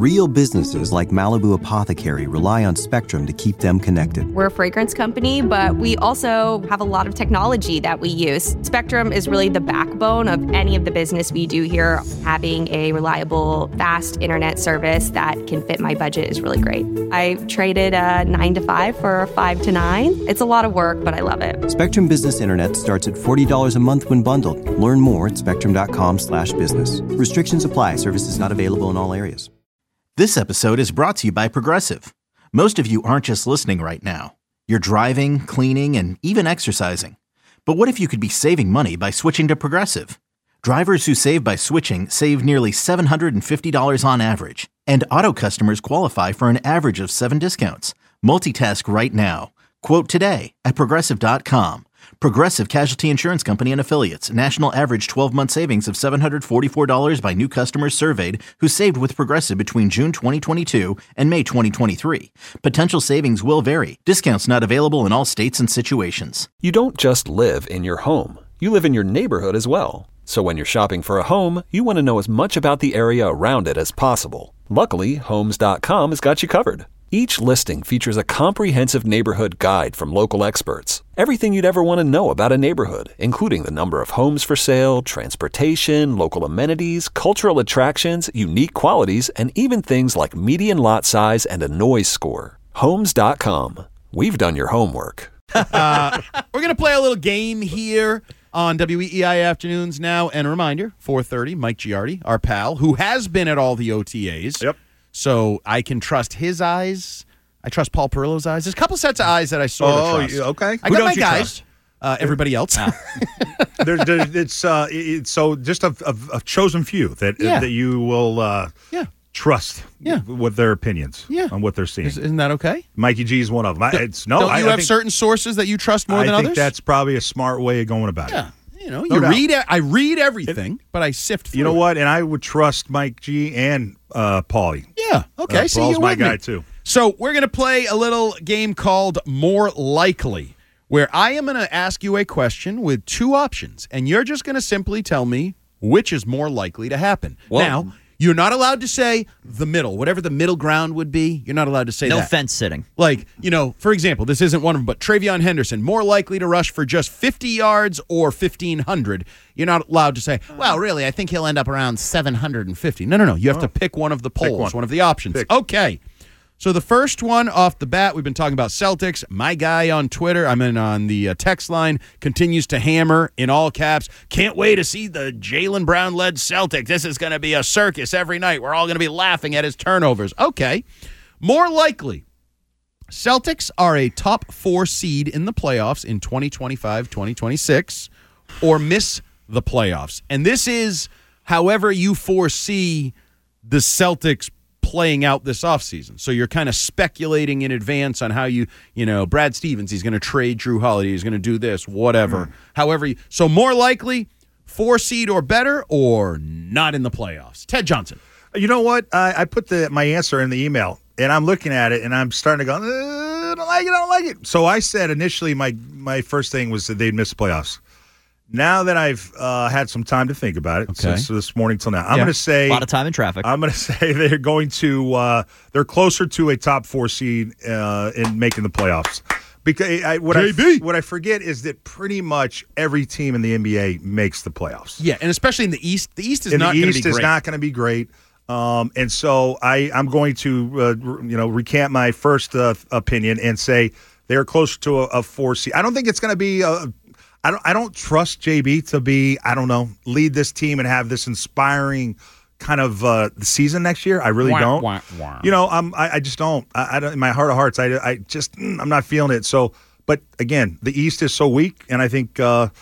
Real businesses like Malibu Apothecary rely on Spectrum to keep them connected. We're a fragrance company, but we also have a lot of technology that we use. Spectrum is really the backbone of any of the business we do here. Having a reliable, fast internet service that can fit my budget is really great. I traded a 9 to 5 for a 5 to 9. It's a lot of work, but I love it. Spectrum Business Internet starts at $40 a month when bundled. Learn more at spectrum.com/business. Restrictions apply. Services not available in all areas. This episode is brought to you by Progressive. Most of you aren't just listening right now. You're driving, cleaning, and even exercising. But what if you could be saving money by switching to Progressive? Drivers who save by switching save nearly $750 on average. And auto customers qualify for an average of 7 discounts. Multitask right now. Quote today at Progressive.com. Progressive Casualty Insurance Company and Affiliates. National average 12-month savings of $744 by new customers surveyed who saved with Progressive between June 2022 and May 2023. Potential savings will vary. Discounts not available in all states and situations. You don't just live in your home. You live in your neighborhood as well. So when you're shopping for a home, you want to know as much about the area around it as possible. Luckily, Homes.com has got you covered. Each listing features a comprehensive neighborhood guide from local experts. Everything you'd ever want to know about a neighborhood, including the number of homes for sale, transportation, local amenities, cultural attractions, unique qualities, and even things like median lot size and a noise score. Homes.com. We've done your homework. We're going to play a little game here on WEEI Afternoons now. And a reminder, 4:30, Mike Giardi, our pal, who has been at all the OTAs. Yep. So I can trust his eyes. I trust Paul Perillo's eyes. There's a couple sets of eyes that I sort of trust. Okay. I Who got don't my you guys. Everybody else. It's so just a chosen few that you will trust with their opinions on what they're seeing. Isn't that okay? Mikey G is one of them. Don't you have certain sources that you trust more than others? I think that's probably a smart way of going about it. Yeah. You know, I read everything, but I sift through. You know what? And I would trust Mike G and Paulie. Yeah. Okay. See, Paul's my guy too. So we're going to play a little game called More Likely, where I am going to ask you a question with two options, and you're just going to simply tell me which is more likely to happen. Whoa. Now, you're not allowed to say the middle, whatever the middle ground would be. You're not allowed to say that. No fence sitting. Like, for example, this isn't one of them, but Travion Henderson, more likely to rush for just 50 yards or 1,500. You're not allowed to say, well, really, I think he'll end up around 750. No. You have to pick one of the polls, one of the options. Okay. So the first one off the bat, we've been talking about Celtics. My guy on Twitter, on the text line, continues to hammer in all caps. Can't wait to see the Jaylen Brown-led Celtics. This is going to be a circus every night. We're all going to be laughing at his turnovers. Okay. More likely, Celtics are a top 4 seed in the playoffs in 2025-2026 or miss the playoffs. And this is however you foresee the Celtics playing out this offseason. So you're kind of speculating in advance on how Brad Stevens, he's going to trade Drew Holiday, he's going to do this, whatever. However, so more likely 4 seed or better or not in the playoffs. Ted Johnson. You know what? I put my answer in the email, and I'm looking at it, and I'm starting to go, I don't like it. So I said initially my first thing was that they'd miss the playoffs. Now that I've had some time to think about it, since this morning till now, I'm going to say a lot of time in traffic. I'm going to say they're going to they're closer to a top 4 seed in making the playoffs. Because what I forget is that pretty much every team in the NBA makes the playoffs. Yeah, and especially in the East. The East is not going to be great. The East is not going to be great. And so I'm going to recant my first opinion and say they're closer to a 4 seed. I don't think it's going to be I don't trust JB to be, lead this team and have this inspiring kind of season next year. I really don't. I just don't. I don't. In my heart of hearts, I'm not feeling it. So, but again, the East is so weak, and I think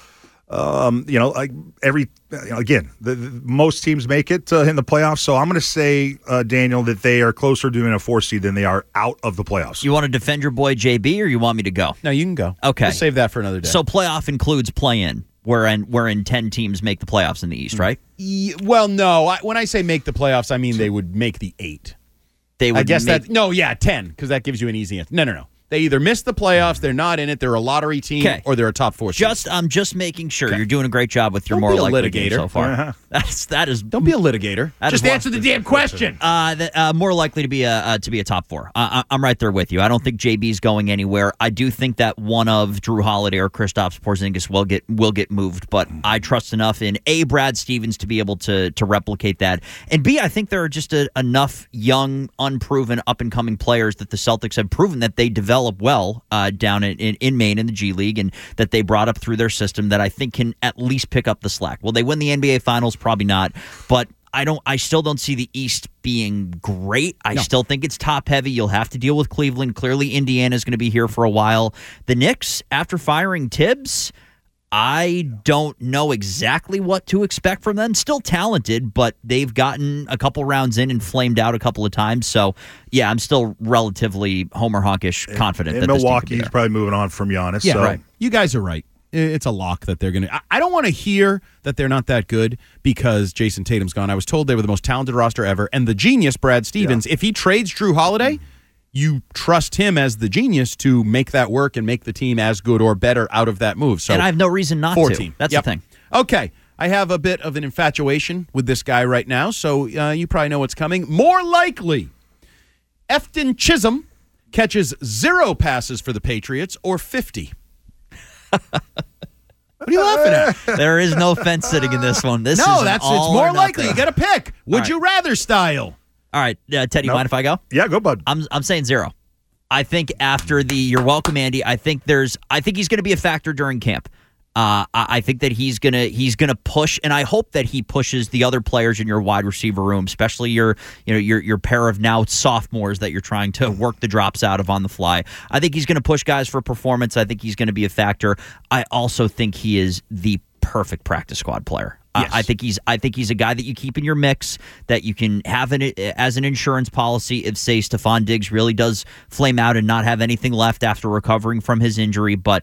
most teams make it in the playoffs. So I'm going to say, Daniel, that they are closer to doing a 4 seed than they are out of the playoffs. You want to defend your boy JB, or you want me to go? No, you can go. Okay, we'll save that for another day. So playoff includes play-in, wherein 10 teams make the playoffs in the East, right? Well, no. When I say make the playoffs, I mean they would make the 8. They would. I guess 10, because that gives you an easy answer. No. They either miss the playoffs, they're not in it, they're a lottery team, or they're a top 4 seed. I'm just making sure. You're doing a great job with your Don't more be a likely game litigator. so far. That is. Don't be a litigator. Just answer the damn question. More likely to be a top 4. I'm right there with you. I don't think JB's going anywhere. I do think that one of Drew Holiday or Kristaps Porzingis will get moved, but I trust enough in A, Brad Stevens to be able to replicate that, and B, I think there are just enough young, unproven, up and coming players that the Celtics have proven that they develop well down in Maine in the G League, and that they brought up through their system that I think can at least pick up the slack. Will they win the NBA Finals? Probably not, but I still don't see the East being great. I still think it's top heavy. You'll have to deal with Cleveland. Clearly, Indiana's going to be here for a while. The Knicks, after firing Tibbs, I don't know exactly what to expect from them. Still talented, but they've gotten a couple rounds in and flamed out a couple of times. So, yeah, I'm still relatively Homer Honkish confident that Milwaukee's probably moving on from Giannis. Yeah, so. right. You guys are right. It's a lock that they're going to. I don't want to hear that they're not that good because Jason Tatum's gone. I was told they were the most talented roster ever. And the genius, Brad Stevens, if he trades Drew Holiday, you trust him as the genius to make that work and make the team as good or better out of that move. So, and I have no reason not 14. to. That's the thing. Okay. I have a bit of an infatuation with this guy right now, so you probably know what's coming. More likely, Efton Chisholm catches 0 passes for the Patriots or 50. What are you laughing at? There is no fence sitting in this one. It's more likely. You got to pick. Would you rather style? All right, Teddy, mind if I go? Yeah, go, bud. I'm saying 0. I think after you're welcome, Andy. I think he's going to be a factor during camp. I think that he's gonna push, and I hope that he pushes the other players in your wide receiver room, especially your pair of now sophomores that you're trying to work the drops out of on the fly. I think he's going to push guys for performance. I think he's going to be a factor. I also think he is the perfect practice squad player. Yes. I think he's a guy that you keep in your mix, that you can have as an insurance policy if, say, Stephon Diggs really does flame out and not have anything left after recovering from his injury. But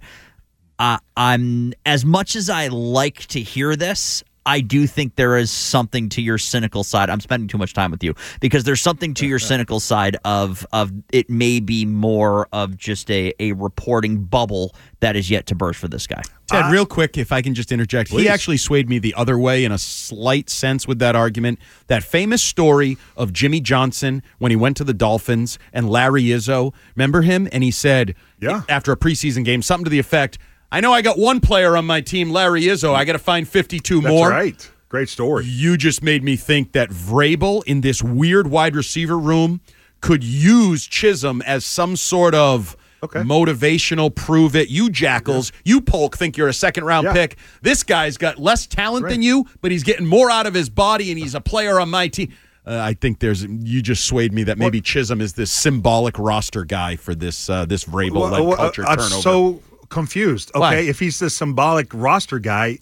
I'm, as much as I like to hear this, I do think there is something to your cynical side. I'm spending too much time with you because there's something to your cynical side of it may be more of just a reporting bubble that is yet to burst for this guy. Ted, real quick, if I can just interject, please. He actually swayed me the other way in a slight sense with that argument. That famous story of Jimmy Johnson when he went to the Dolphins and Larry Izzo, remember him? And he said, after a preseason game, something to the effect, I know I got one player on my team, Larry Izzo. I got to find 52 more. That's right. Great story. You just made me think that Vrabel in this weird wide receiver room could use Chisholm as some sort of motivational prove it. You jackals, you Polk think you're a second-round pick. This guy's got less talent than you, but he's getting more out of his body, and he's a player on my team. I think you just swayed me that maybe Chisholm is this symbolic roster guy for this Vrabel-led culture turnover. I'm so confused. Okay, if he's the symbolic roster guy,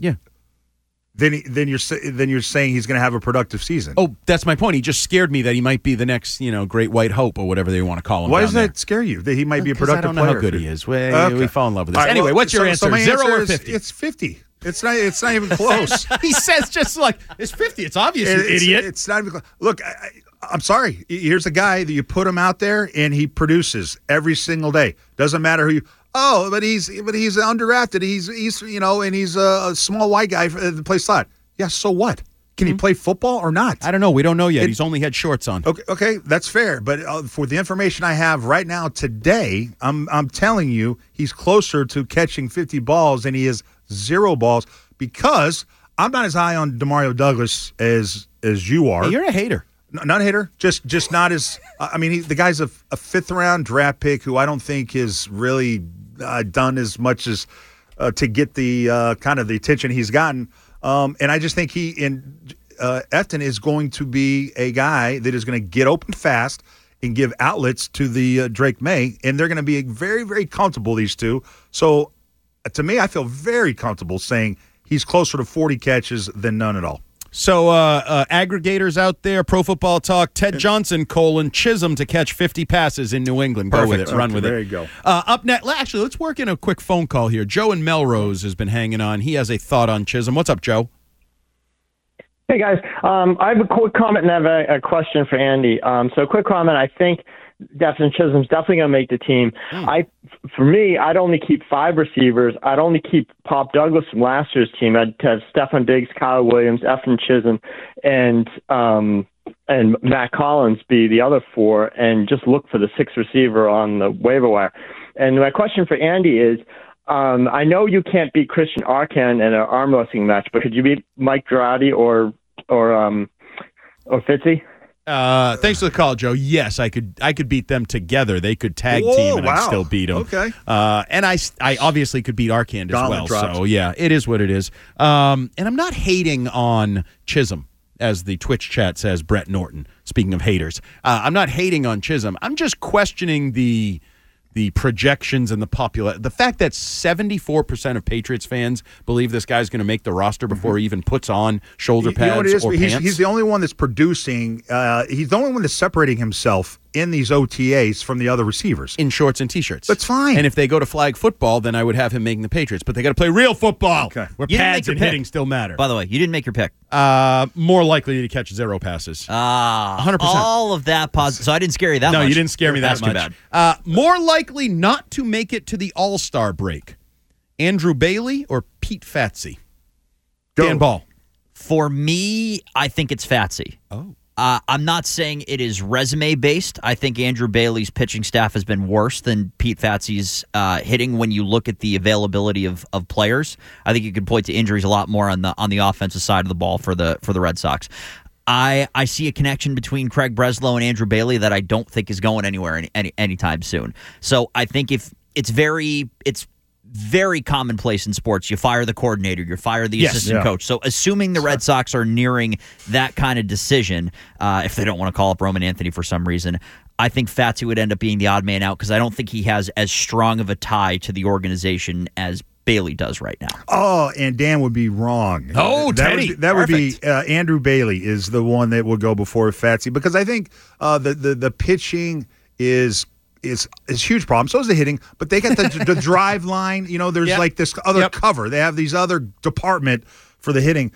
then you're saying he's going to have a productive season. Oh, that's my point. He just scared me that he might be the next, great white hope or whatever they want to call him. Why does that scare you? That he might be a productive player? I don't know how good he is. We fall in love with this. Right, anyway, what's your answer? So my 0 answer or 50? It's 50. It's not even close. He says just like it's 50. It's obvious, you idiot. It's not even close. Look, I'm sorry. Here's a guy that you put him out there and he produces every single day. Doesn't matter who you. Oh, but he's undrafted. He's and he's a small white guy that plays slot. Yeah, so what? Can he play football or not? I don't know. We don't know yet. He's only had shorts on. Okay, that's fair. But for the information I have right now today, I'm telling you he's closer to catching 50 balls than he is 0 balls because I'm not as high on DeMario Douglas as you are. Hey, you're a hater. Not a hater, just not as. The guy's a 5th-round draft pick who I don't think is really done as much as to get the kind of the attention he's gotten. And I just think Efton is going to be a guy that is going to get open fast and give outlets to the Drake May, and they're going to be very, very comfortable, these two. So to me, I feel very comfortable saying he's closer to 40 catches than none at all. So aggregators out there, Pro Football Talk, Ted Johnson, Chisholm to catch 50 passes in New England. Go with it. Run with it. There you go. Up next, actually, let's work in a quick phone call here. Joe in Melrose has been hanging on. He has a thought on Chisholm. What's up, Joe? Hey, guys. I have a quick comment and I have a question for Andy. So quick comment, I think Stephen Chisholm's definitely going to make the team. For me, I'd only keep 5 receivers. I'd only keep Pop Douglas from last year's team. I'd have Stefon Diggs, Kyle Williams, Ephraim Chisholm, and Matt Collins be the other 4, and just look for the 6th receiver on the waiver wire. And my question for Andy is, I know you can't beat Christian Arcand in an arm wrestling match, but could you beat Mike Girardi or Fitzy? Thanks for the call, Joe. Yes, I could beat them together. They could tag team, and I'd still beat them. Okay. And I obviously could beat Arcand as well. Dropped. So, yeah, it is what it is. And I'm not hating on Chisholm, as the Twitch chat says, Brett Norton, speaking of haters. I'm not hating on Chisholm. I'm just questioning the projections and the fact that 74% of Patriots fans believe this guy's going to make the roster before he even puts on shoulder pads, you know what it is? or He's, pants. he's the only one that's producing. He's the only one that's separating himself in these OTAs from the other receivers. In shorts and T-shirts. That's fine. And if they go to flag football, then I would have him making the Patriots. But they got to play real football, where You didn't pads make your and pick. hitting still matter. By the way, you didn't make your pick. More likely to catch 0 passes. 100%. All of that positive. So I didn't scare you that much. No, you didn't scare me that That's too much. bad. More likely not to make it to the All-Star break. Andrew Bailey or Pete Fatsy? Dan Ball. For me, I think it's Fatsy. Oh. I'm not saying it is resume-based. I think Andrew Bailey's pitching staff has been worse than Pete Fatsy's hitting when you look at the availability of players. I think you can point to injuries a lot more on the offensive side of the ball for the Red Sox. I see a connection between Craig Breslow and Andrew Bailey that I don't think is going anywhere anytime soon. So I think if it's very commonplace in sports. You fire the coordinator, you fire the assistant coach. So assuming the Red Sox are nearing that kind of decision, if they don't want to call up Roman Anthony for some reason, I think Fatsy would end up being the odd man out because I don't think he has as strong of a tie to the organization as Bailey does right now. Oh, and Dan would be wrong. Oh, Teddy. That would be Andrew Bailey is the one that would go before Fatsy because I think the pitching is a huge problem. So is the hitting, but they got the drive line. You know, there's like this other cover. They have these other department for the hitting.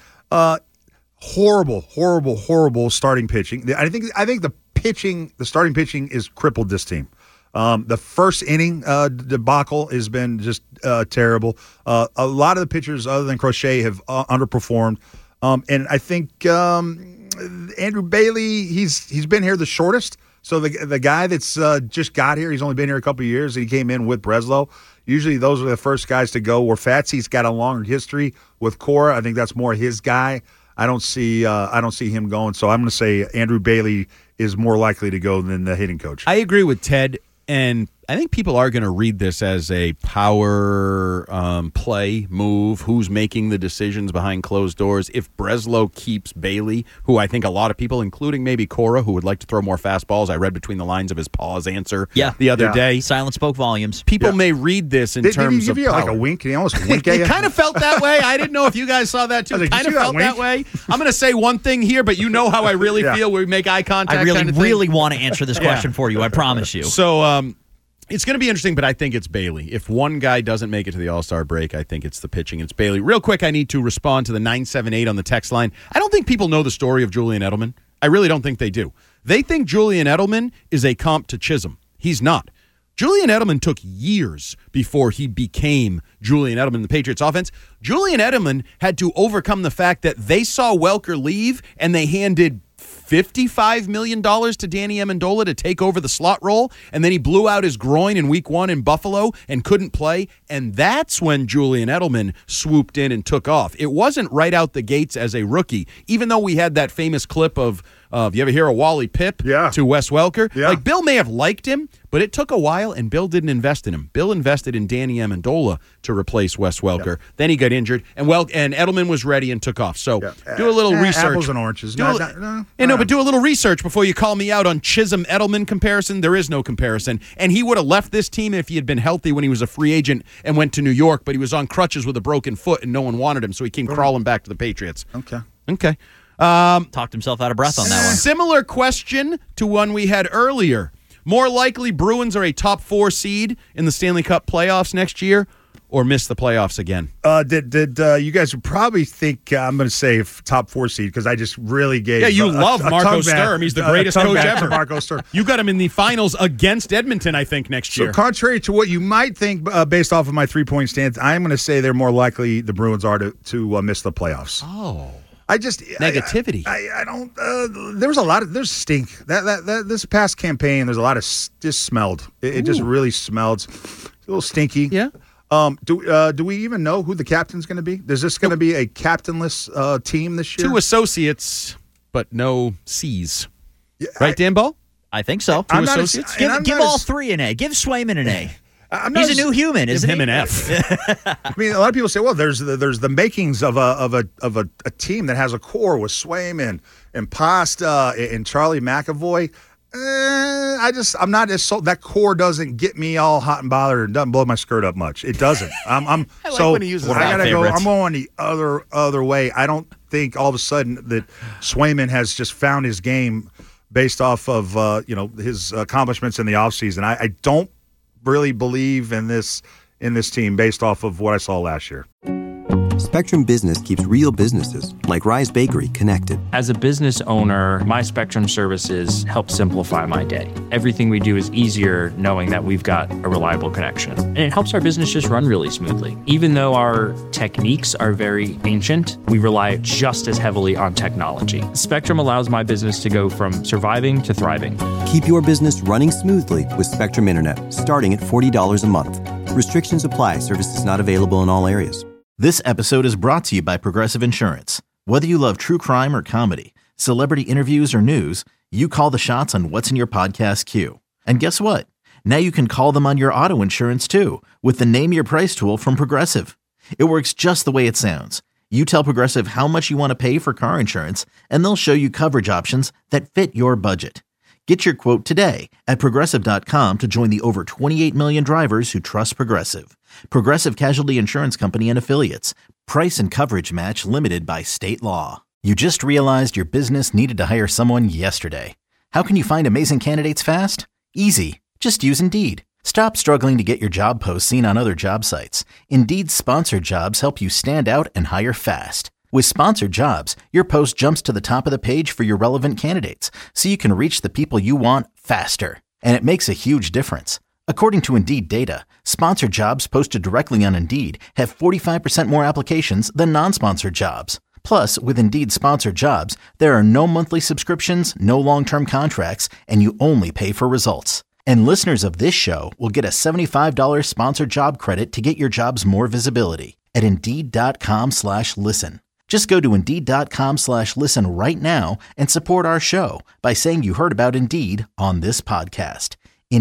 Horrible starting pitching. I think the starting pitching is crippled this team. The first inning debacle has been just terrible. A lot of the pitchers other than Crochet have underperformed. And I think Andrew Bailey, he's been here the shortest. So the guy that's just got here, he's only been here a couple of years. He came in with Breslow. Usually those are the first guys to go. Where Fatsy's got a longer history with Cora. I think that's more his guy. I don't see him going. So I'm going to say Andrew Bailey is more likely to go than the hitting coach. I agree with Ted, and I think people are going to read this as a power play move. Who's making the decisions behind closed doors? If Breslow keeps Bailey, who I think a lot of people, including maybe Cora, who would like to throw more fastballs. I read between the lines of his pause answer the other day. Silence spoke volumes. People may read this in terms of. Did he give you like a wink? He almost winked at you. It kind of felt that way. I didn't know if you guys saw that too. It kind of felt that way. I'm going to say one thing here, but you know how I really feel. We make eye contact. I really want to answer this question for you. I promise you. So, it's going to be interesting, but I think it's Bailey. If one guy doesn't make it to the All-Star break, I think it's the pitching. It's Bailey. Real quick, I need to respond to the 978 on the text line. I don't think people know the story of Julian Edelman. I really don't think they do. They think Julian Edelman is a comp to Chisholm. He's not. Julian Edelman took years before he became Julian Edelman in the Patriots offense. Julian Edelman had to overcome the fact that they saw Welker leave and they handed $55 million to Danny Amendola to take over the slot role, and then he blew out his groin in week 1 in Buffalo and couldn't play, and that's when Julian Edelman swooped in and took off. It wasn't right out the gates as a rookie, even though we had that famous clip of you ever hear of Wally Pipp to Wes Welker? Yeah. Like, Bill may have liked him, but it took a while, and Bill didn't invest in him. Bill invested in Danny Amendola to replace Wes Welker. Yeah. Then he got injured, and Edelman was ready and took off. So do a little research. Apples and oranges. But do a little research before you call me out on Chisholm-Edelman comparison. There is no comparison. And he would have left this team if he had been healthy when he was a free agent and went to New York, but he was on crutches with a broken foot, and no one wanted him, so he came crawling back to the Patriots. Okay. Talked himself out of breath on that one. Similar question to one we had earlier. More likely Bruins are a top 4 seed in the Stanley Cup playoffs next year, or miss the playoffs again? Did you guys would probably think I'm going to say top 4 seed because I just really gave. Yeah, you love Marco Sturm. He's the greatest coach ever. Marco Sturm. You got him in the finals against Edmonton, I think, next year. So contrary to what you might think, based off of my 3-point stance, I'm going to say they're more likely the Bruins are to miss the playoffs. Oh. I just negativity. I don't. There's stink. That this past campaign, there's a lot of just smelled. It just really smelled. It's a little stinky. Yeah. Do we even know who the captain's going to be? Is this going to be a captainless team this year? 2 associates, but no C's. Yeah, right, Dan Ball? I think so. 2 associates. Give all 3 an A. Give Swayman an A. He's a new human, isn't he? Him an F. I mean, a lot of people say, "Well, there's the makings of a team that has a core with Swayman and Pasta and Charlie McAvoy." I'm not as sold. That core doesn't get me all hot and bothered and doesn't blow my skirt up much. It doesn't. I'm I like so when he uses I that. gotta go. Favorites. I'm going the other way. I don't think all of a sudden that Swayman has just found his game based off of his accomplishments in the offseason. I don't really believe in this team based off of what I saw last year. Spectrum Business keeps real businesses, like Rise Bakery, connected. As a business owner, my Spectrum services help simplify my day. Everything we do is easier knowing that we've got a reliable connection. And it helps our business just run really smoothly. Even though our techniques are very ancient, we rely just as heavily on technology. Spectrum allows my business to go from surviving to thriving. Keep your business running smoothly with Spectrum Internet, starting at $40 a month. Restrictions apply. Services not available in all areas. This episode is brought to you by Progressive Insurance. Whether you love true crime or comedy, celebrity interviews or news, you call the shots on what's in your podcast queue. And guess what? Now you can call them on your auto insurance too with the Name Your Price tool from Progressive. It works just the way it sounds. You tell Progressive how much you want to pay for car insurance, and they'll show you coverage options that fit your budget. Get your quote today at Progressive.com to join the over 28 million drivers who trust Progressive. Progressive Casualty Insurance Company and Affiliates. Price and coverage match limited by state law. You just realized your business needed to hire someone yesterday. How can you find amazing candidates fast? Easy. Just use Indeed. Stop struggling to get your job posts seen on other job sites. Indeed's sponsored jobs help you stand out and hire fast. With sponsored jobs, your post jumps to the top of the page for your relevant candidates, so you can reach the people you want faster. And it makes a huge difference. According to Indeed data, sponsored jobs posted directly on Indeed have 45% more applications than non-sponsored jobs. Plus, with Indeed sponsored jobs, there are no monthly subscriptions, no long-term contracts, and you only pay for results. And listeners of this show will get a $75 sponsored job credit to get your jobs more visibility at Indeed.com/listen. Just go to Indeed.com/listen right now and support our show by saying you heard about Indeed on this podcast.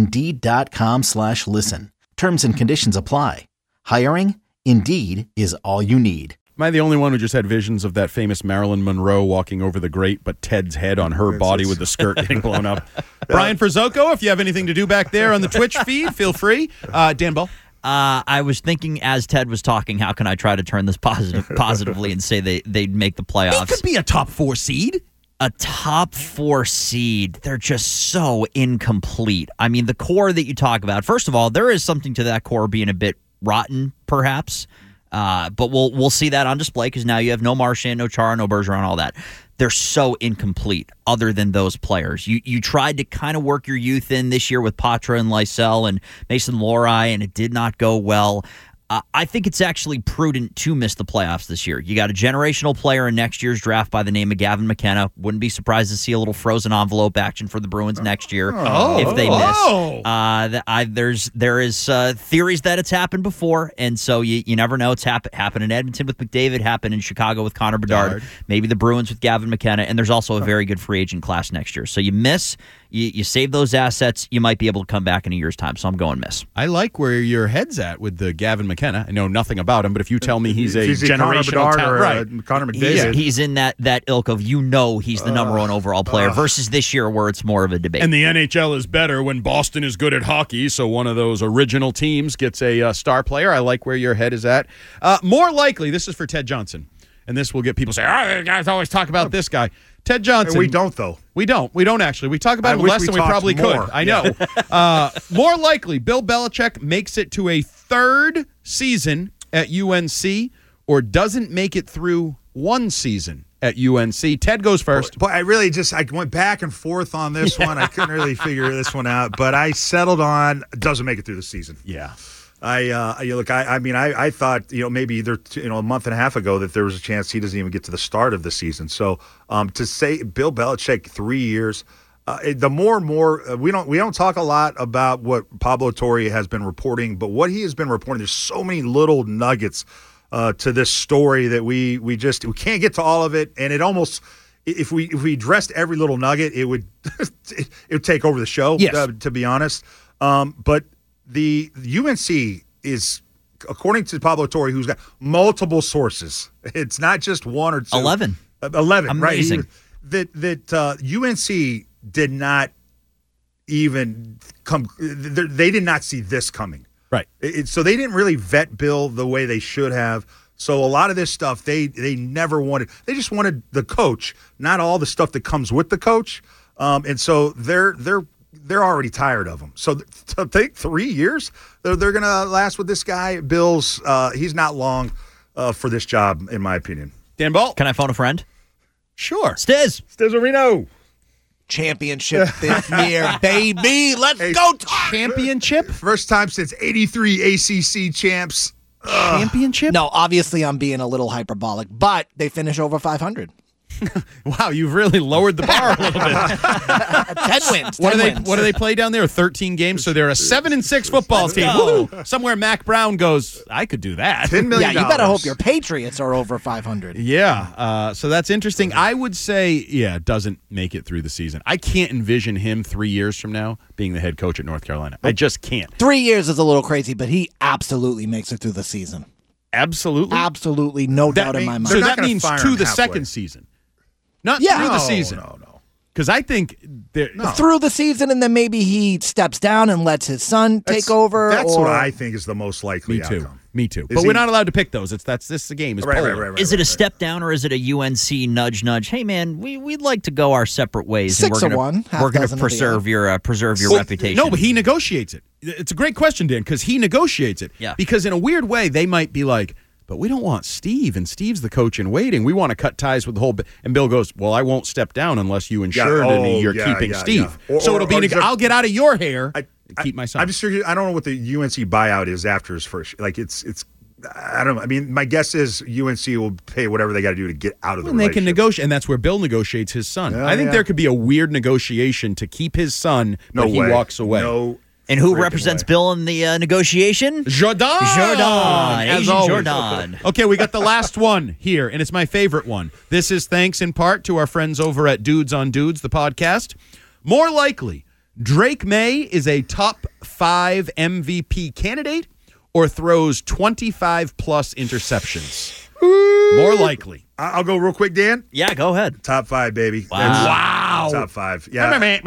Indeed.com/listen. Terms and conditions apply. Hiring? Indeed is all you need. Am I the only one who just had visions of that famous Marilyn Monroe walking over the grate, but Ted's head on her body with the skirt getting blown up? Brian Frizzoco, if you have anything to do back there on the Twitch feed, feel free. Dan Ball? I was thinking as Ted was talking, how can I try to turn this positively and say they'd make the playoffs? It could be a top 4 seed. A top 4 seed. They're just so incomplete. I mean, the core that you talk about, first of all, there is something to that core being a bit rotten, perhaps. But we'll see that on display because now you have no Marchand, no Chara, no Bergeron, all that. They're so incomplete other than those players. You tried to kind of work your youth in this year with Patra and Lysell and Mason Lohrei, and it did not go well. I think it's actually prudent to miss the playoffs this year. You got a generational player in next year's draft by the name of Gavin McKenna. Wouldn't be surprised to see a little frozen envelope action for the Bruins next year if they miss. There is theories that it's happened before, and so you never know. It's happened in Edmonton with McDavid, happened in Chicago with Connor Bedard, maybe the Bruins with Gavin McKenna, and there's also a very good free agent class next year. So you miss. You save those assets, you might be able to come back in a year's time. So I'm going miss. I like where your head's at with the Gavin McKenna. I know nothing about him, but if you tell me he's a generational talent, right? Connor McDavid. He's in that ilk of he's the number one overall player versus this year where it's more of a debate. And the NHL is better when Boston is good at hockey, so one of those original teams gets a star player. I like where your head is at. More likely, this is for Ted Johnson, and this will get people say, "Oh, the guys always talk about this guy." Ted Johnson. And we don't, though. We don't. We don't actually. We talk about it wish less we than we talked probably more. could. I know. More likely, Bill Belichick makes it to a third season at UNC or doesn't make it through one season at UNC. Ted goes first. But I went back and forth on this one. I couldn't really figure this one out, but I settled on doesn't make it through the season. Yeah. I thought, maybe either, a month and a half ago that there was a chance he doesn't even get to the start of the season. So to say Bill Belichick 3 years, the more and more we don't talk a lot about what Pablo Torre has been reporting, but what he has been reporting, there's so many little nuggets to this story that we can't get to all of it, and it almost if we addressed every little nugget, it would it would take over the show. Yes. To be honest, but. The UNC is, according to Pablo Torre, who's got multiple sources. It's not just one or two. 11. 11, Amazing. Right? That UNC did not even come. They did not see this coming. Right. So they didn't really vet Bill the way they should have. So a lot of this stuff they never wanted. They just wanted the coach, not all the stuff that comes with the coach. And so they're already tired of him. So to take 3 years, they're going to last with this guy. Bill's, he's not long for this job, in my opinion. Dan Ball. Can I phone a friend? Sure. Stiz. Stizarino. Championship this year, baby. Let's go. Championship? First time since 83 ACC champs. Championship? No, obviously I'm being a little hyperbolic, but they finish over 500. Wow, you've really lowered the bar a little bit. 10 wins. What do they play down there? 13 games, so they're a 7-6 football team. Woo! Somewhere Mac Brown goes, I could do that. $10 million. Yeah, you better hope your Patriots are over 500. Yeah, so that's interesting. I would say, it doesn't make it through the season. I can't envision him 3 years from now being the head coach at North Carolina. I just can't. 3 years is a little crazy, but he absolutely makes it through the season. Absolutely? Absolutely, no doubt in my mind. So not that gonna means fire to him the halfway. second season. Not Yeah. through the No, season. No. Because I think through the season, and then maybe he steps down and lets his son take over. That's or what I think is the most likely Me too. outcome. Me too. Is But he- we're not allowed to pick those. This is the game. It's polar. Is it a step down or is it a UNC nudge? Hey man, we'd like to go our separate ways. 6-1, half We're going dozen to of the preserve your Well, reputation. No, but he negotiates it. It's a great question, Dan, because he negotiates it. Yeah. Because in a weird way, they might be like, but we don't want Steve, and Steve's the coach in waiting. We want to cut ties with the whole. And Bill goes, well, I won't step down unless you ensure you're keeping Steve. So it'll be, I'll get out of your hair and keep my son. I'm just curious. I don't know what the UNC buyout is after his first. Like it's. I don't know. I mean, my guess is UNC will pay whatever they got to do to get out of the and they can relationship. negotiate, and that's where Bill negotiates his son. Yeah, I think yeah. there could be a weird negotiation to keep his son, No but he way. walks away. No. And who freaking represents way. Bill in the negotiation? Jordan, as Asian always. Jordan. Okay, we got the last one here, and it's my favorite one. This is thanks in part to our friends over at Dudes on Dudes, the podcast. More likely, Drake May is a top 5 MVP candidate or throws 25-plus interceptions. More likely. I'll go real quick, Dan. Yeah, go ahead. Top 5, baby. Wow. Top 5. Yeah.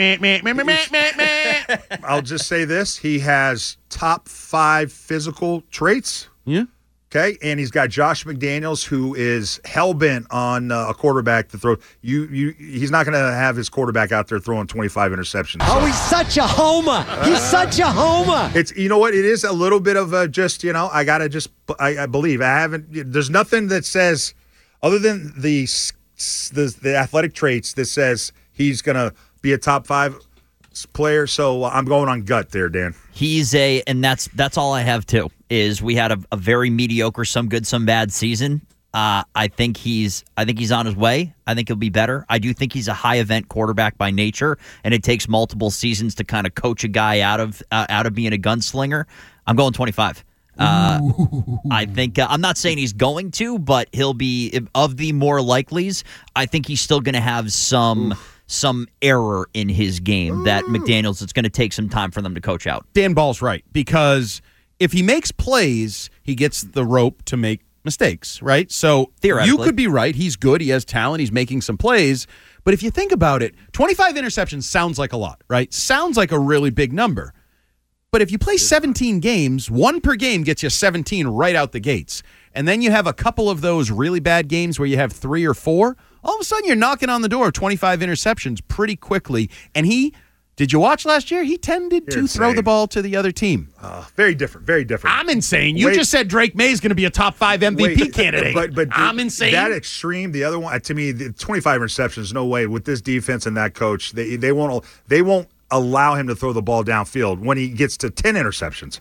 I'll just say this. He has top 5 physical traits. Yeah. Okay. And he's got Josh McDaniels, who is hell-bent on a quarterback to throw. He's not going to have his quarterback out there throwing 25 interceptions. Oh, he's such a homer. He's such a homer. It's, you know what? It is a little bit of a just, I got to just, I believe. There's nothing that says, other than the athletic traits, that says he's going to be a top 5 player. So I'm going on gut there, Dan. And that's all I have too, is we had a very mediocre, some good, some bad season. I think he's on his way. I think he'll be better. I do think he's a high event quarterback by nature, and it takes multiple seasons to kind of coach a guy out of being a gunslinger. I'm going 25. I think I'm not saying he's going to, but he'll be of the more likelies. I think he's still going to have some error in his game that McDaniels, it's going to take some time for them to coach out. Dan Ball's right, because if he makes plays, he gets the rope to make mistakes, right? So you could be right. He's good. He has talent. He's making some plays. But if you think about it, 25 interceptions sounds like a lot, right? Sounds like a really big number. But if you play 17 games, 1 per game gets you 17 right out the gates. and then you have a couple of those really bad games where you have 3 or 4, all of a sudden you're knocking on the door of 25 interceptions pretty quickly. And did you watch last year? He tended to throw the ball to the other team. Very different, very different. I'm insane. You just said Drake May is going to be a top 5 MVP candidate. But I'm insane. That extreme, the other one, to me, the 25 interceptions, no way. With this defense and that coach, they won't allow him to throw the ball downfield when he gets to 10 interceptions.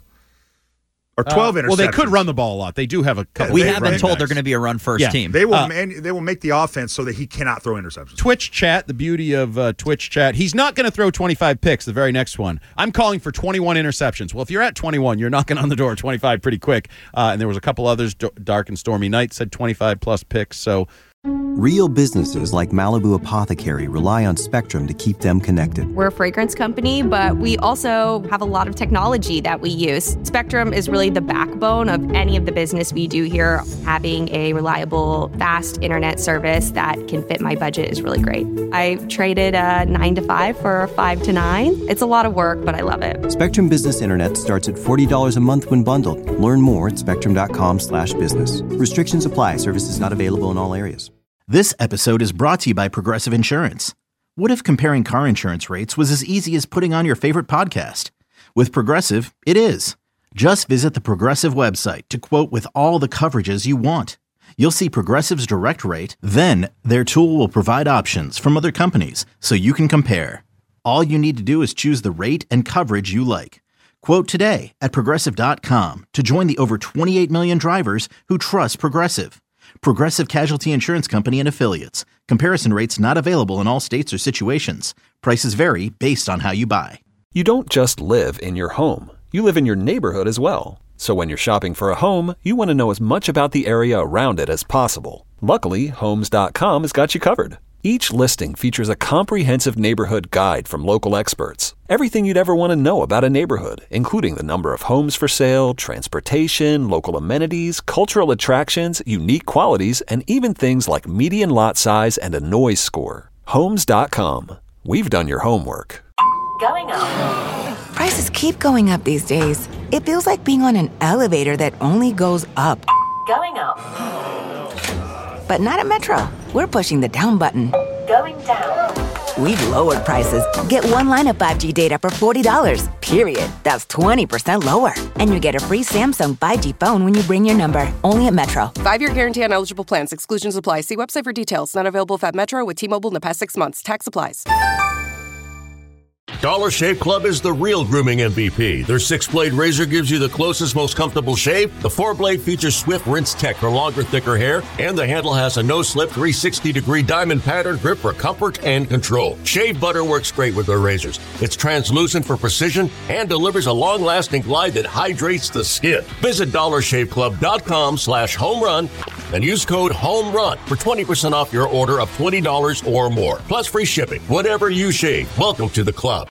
Or 12 interceptions. Well, they could run the ball a lot. They do have a couple. We have been told they're going to be a run-first team. They will make the offense so that he cannot throw interceptions. Twitch chat, the beauty of Twitch chat, he's not going to throw 25 picks, the very next one. I'm calling for 21 interceptions. Well, if you're at 21, you're knocking on the door at 25 pretty quick. And there was a couple others, Dark and Stormy Night said 25-plus picks, so... Real businesses like Malibu Apothecary rely on Spectrum to keep them connected. We're a fragrance company, but we also have a lot of technology that we use. Spectrum is really the backbone of any of the business we do here. Having a reliable, fast internet service that can fit my budget is really great. I traded a 9 to 5 for a 5 to 9. It's a lot of work, but I love it. Spectrum Business Internet starts at $40 a month when bundled. Learn more at spectrum.com/business. Restrictions apply. Services not available in all areas. This episode is brought to you by Progressive Insurance. What if comparing car insurance rates was as easy as putting on your favorite podcast? With Progressive, it is. Just visit the Progressive website to quote with all the coverages you want. You'll see Progressive's direct rate, then their tool will provide options from other companies so you can compare. All you need to do is choose the rate and coverage you like. Quote today at Progressive.com to join the over 28 million drivers who trust Progressive. Progressive Casualty Insurance Company and Affiliates. Comparison rates not available in all states or situations. Prices vary based on how you buy. You don't just live in your home. You live in your neighborhood as well. So when you're shopping for a home, you want to know as much about the area around it as possible. Luckily, Homes.com has got you covered. Each listing features a comprehensive neighborhood guide from local experts. Everything you'd ever want to know about a neighborhood, including the number of homes for sale, transportation, local amenities, cultural attractions, unique qualities, and even things like median lot size and a noise score. Homes.com. We've done your homework. Going up. Prices keep going up these days. It feels like being on an elevator that only goes up. Going up. But not at Metro. We're pushing the down button. Going down. We've lowered prices. Get one line of 5G data for $40, period. That's 20% lower. And you get a free Samsung 5G phone when you bring your number. Only at Metro. 5-year guarantee on eligible plans. Exclusions apply. See website for details. Not available at Metro with T-Mobile in the past 6 months. Tax applies. Dollar Shave Club is the real grooming MVP. Their 6-blade razor gives you the closest, most comfortable shave. The 4-blade features swift rinse tech for longer, thicker hair. And the handle has a no-slip 360-degree diamond pattern grip for comfort and control. Shave butter works great with their razors. It's translucent for precision and delivers a long-lasting glide that hydrates the skin. Visit DollarShaveClub.com/homerun and use code HOMERUN for 20% off your order of $20 or more. Plus free shipping. Whatever you shave, welcome to the club.